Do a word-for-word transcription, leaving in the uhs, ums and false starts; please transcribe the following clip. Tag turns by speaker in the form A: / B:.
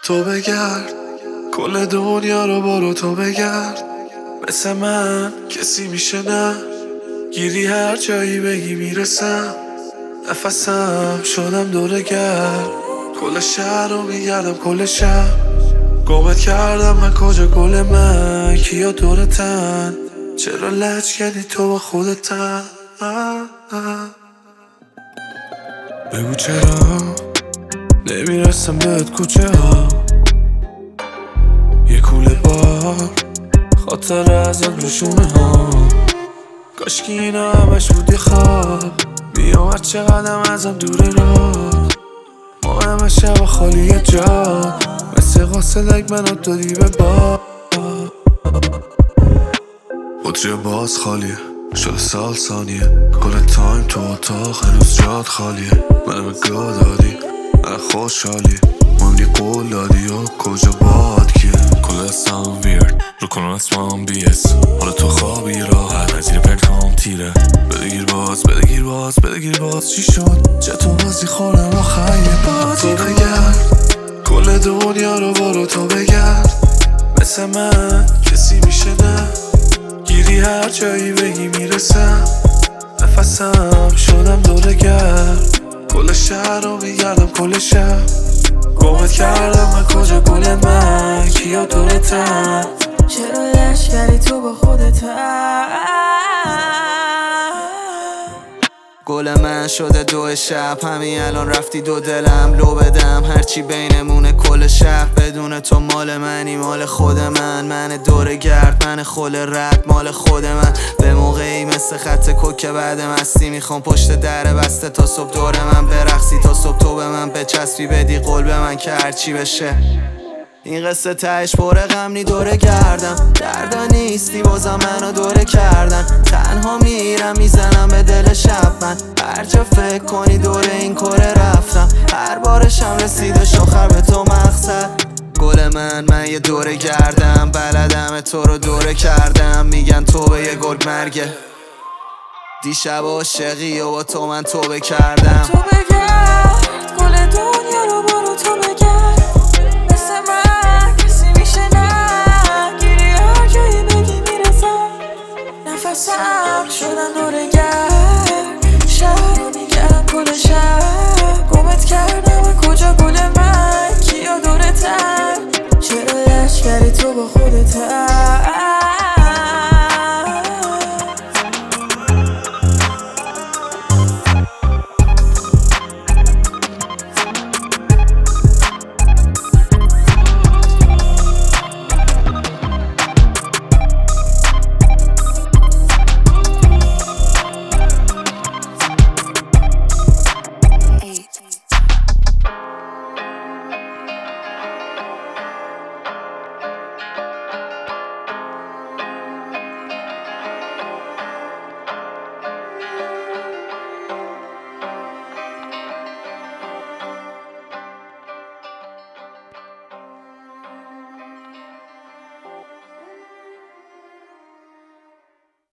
A: تو بگرد کل دنیا رو برو تو بگرد، مثل من کسی میشه نه؟ گیری هر جایی بگی میرسم، نفسم شدم دوره گرد. کل شهر رو میگردم کل شب، گمت کردم من کجا گل من، کیا دورتن؟ چرا لج کردی تو با خودتن؟ بگو چرا نمیرسم بهت کوچه ها، یه کوله بار خاطر ازت روشونه ها. کاشکی اینا همش بود یه خواب، میام هر چقدرم ازم دوره را، ما همه شب خالی جا، مثل قاصدک منو دادی به با. بطری باز خالیه شده سال ثانیه، کل تایم تو اتاق هنوز جاد خالیه. منو به گاه دادی من خوشحالی، مهمنی قول دادی و کجا باد کیه؟ کل دستم ویرد رو کنم اسمم بی اس، حالا تو خوابی راحت نزیر پنکام تیره. بدگیر باز بدگیر باز بدگیر باز چی شد؟ چطور بازی خورم آخر یه بازی تو بگرد کل دنیا رو برو تو بگرد، مثل من کسی میشه نه؟ گیری هر جایی بگی میرسم، نفسم شدم دوره گرد. کل شهر رو میگردم کل شب، گمت کردم من کجا گل من، کیا دورتن؟
B: چرا لش کردی تو با خودتن؟ گل من شده دو شب، همین الان رفتی دو دلم لو بدم، هرچی بینمونه کل شب. بدون تو مال منی مال خود من، من دوره گرد من خل رد مال خود من. به موقعی مثل خط کوک بعد مستی، میخوام پشت در بسته تا صبح دور من برقصی، تا صبح تو به من بچسبی بدی قول به من که هرچی بشه. این قصه تهش پر غم نی دوره گردم، دردا نیستی بازم منو دوره کردن. تنها میرم میزنم به دل شب، من هر جا فکر کنی دوره این کره رفتم، هر بارشم رسیدش آخر به تو مقصد. گل من من یه دوره گردم، بلدم تو رو دوره کردم، میگن تو به یه گل مرگه. دیشب عاشقی و با تو من توبه کردم.
C: تو بگرد کل دنیا رو برو تو بگرد، مثل من کسی میشه نه؟ گیری هر جایی بگی میرسم، نفسم شدن دوره گرد. شهر رو میگردم کل شهر